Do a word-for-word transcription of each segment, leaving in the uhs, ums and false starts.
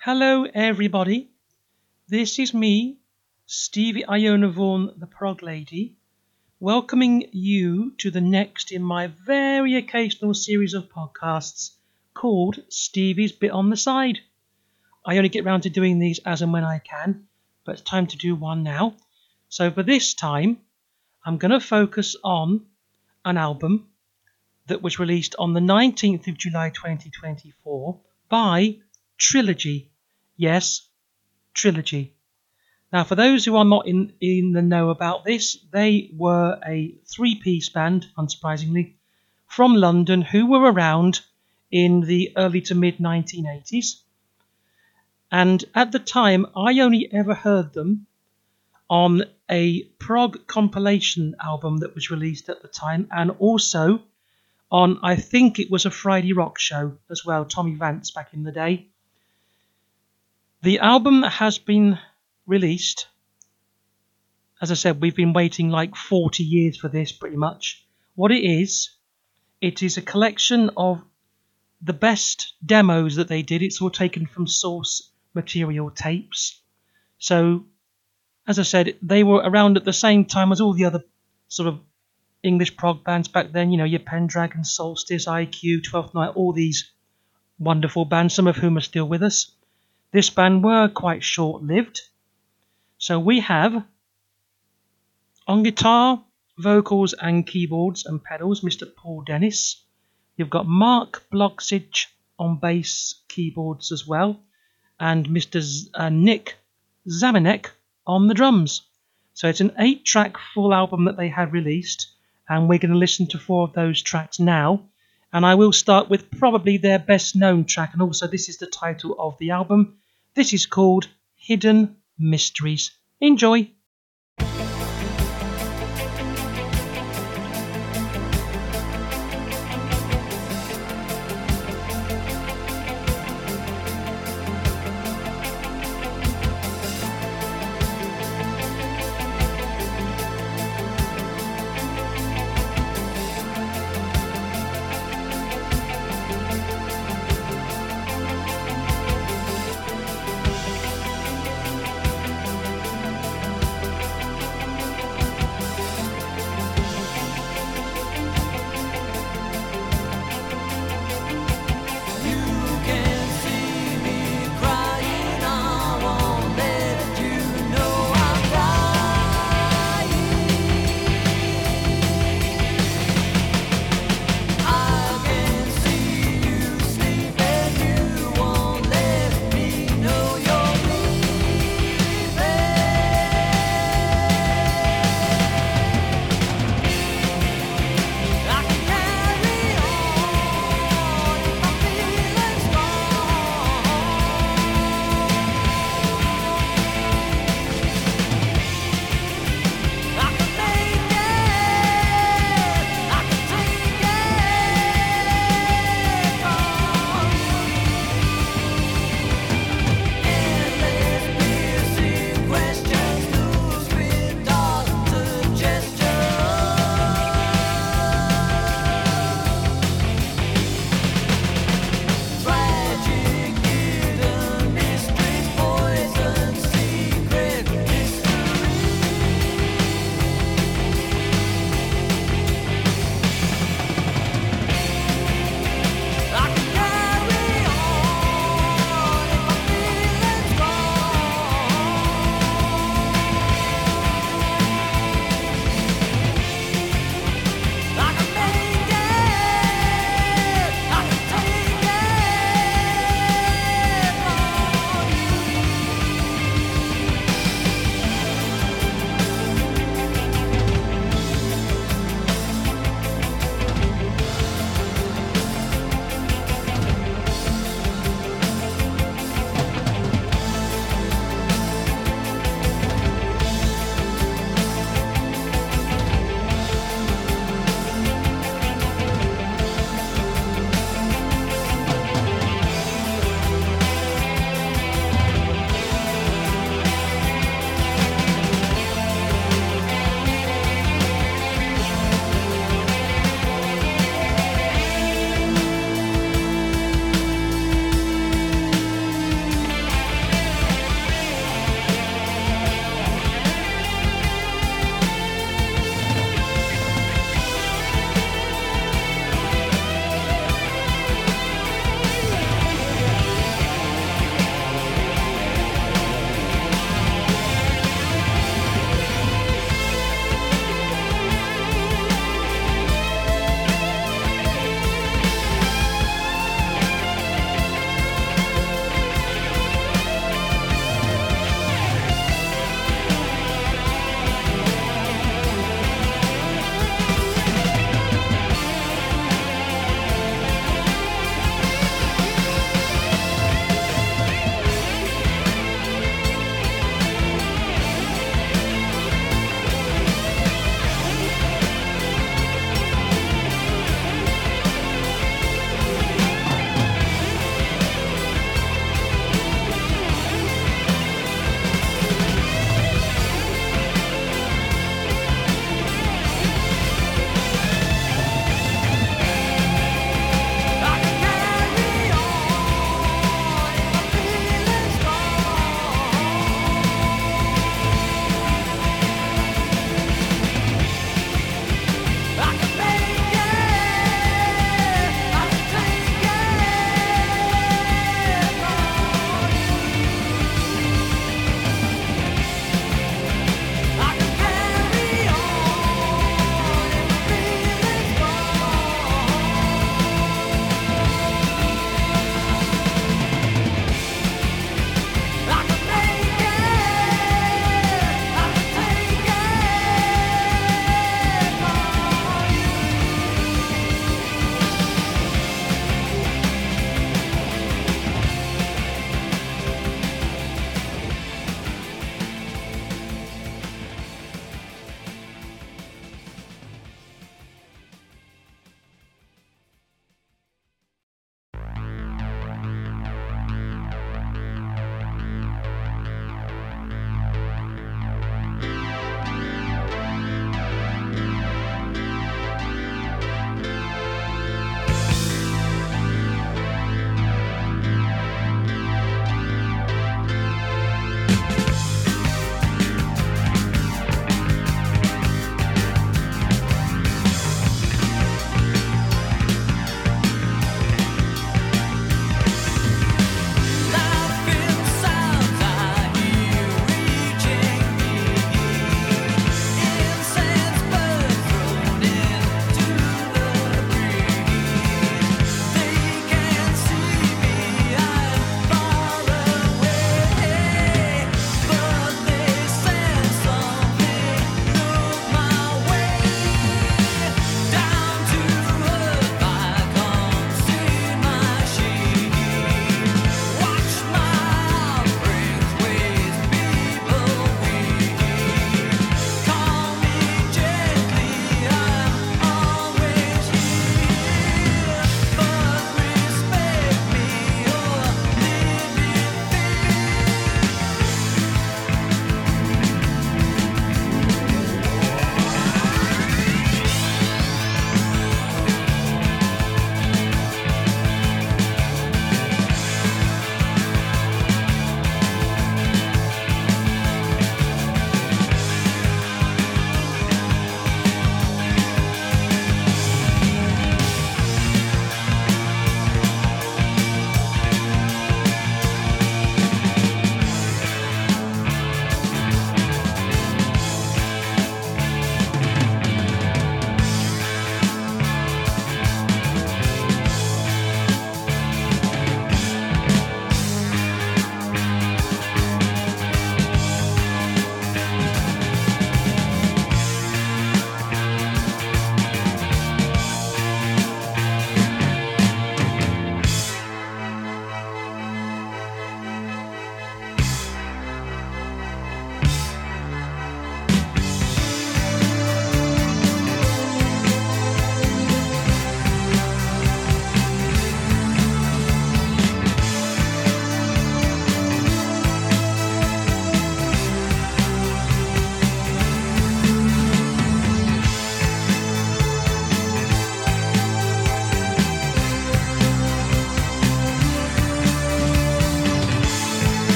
Hello, everybody. This is me, Stevie Iona Vaughan, the Prog Lady, welcoming you to the next in my very occasional series of podcasts called Stevie's Bit on the Side. I only get round to doing these as and when I can, but it's time to do one now. So for this time, I'm going to focus on an album that was released on the nineteenth of July twenty twenty-four by Trilogy. Yes, Trilogy. Now, for those who are not in, in the know about this, they were a three-piece band, unsurprisingly, from London who were around in the early to mid nineteen eighties. And at the time, I only ever heard them on a prog compilation album that was released at the time, and also on, I think it was a Friday Rock show as well, Tommy Vance back in the day. The album has been released. As I said, we've been waiting like forty years for this, pretty much. What it is, it is a collection of the best demos that they did. It's all taken from source material tapes. So, as I said, they were around at the same time as all the other sort of English prog bands back then. You know, your Pendragon, Solstice, I Q, Twelfth Night, all these wonderful bands, some of whom are still with us. This band were quite short-lived. So we have, on guitar, vocals and keyboards and pedals, Mister Paul Dennis. You've got Mark Blogsich on bass, keyboards as well, and Mister Z- uh, Nick Zamenek on the drums. So it's an eight-track full album that they had released, and we're going to listen to four of those tracks now. And I will start with probably their best-known track, and also this is the title of the album. This is called Hidden Mysteries. Enjoy!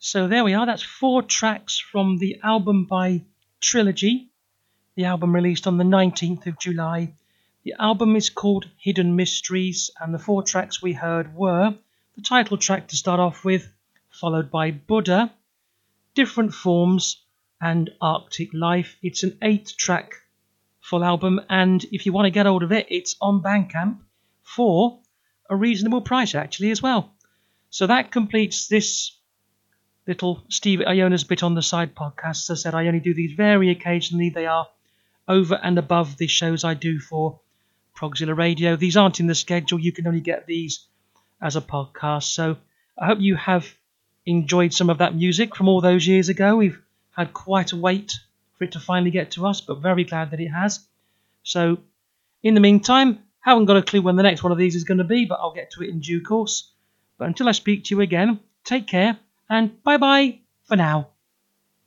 So there we are. That's four tracks from the album by Trilogy. The album released on the nineteenth of July. The album is called Hidden Mysteries, and the four tracks we heard were the title track to start off with, followed by Buddha, Different Forms, and Arctic Life. It's an eight-track full album, and if you want to get hold of it, it's on Bandcamp for a reasonable price, actually, as well. So that completes this little Stevie Iona's Bit on the Side podcast. As I said, I only do these very occasionally. They are over and above the shows I do for Progzilla Radio. These aren't in the schedule. You can only get these as a podcast. So I hope you have enjoyed some of that music from all those years ago. We've had quite a wait for it to finally get to us, but very glad that it has. So in the meantime, haven't got a clue when the next one of these is going to be, but I'll get to it in due course. But until I speak to you again, take care, and bye-bye for now.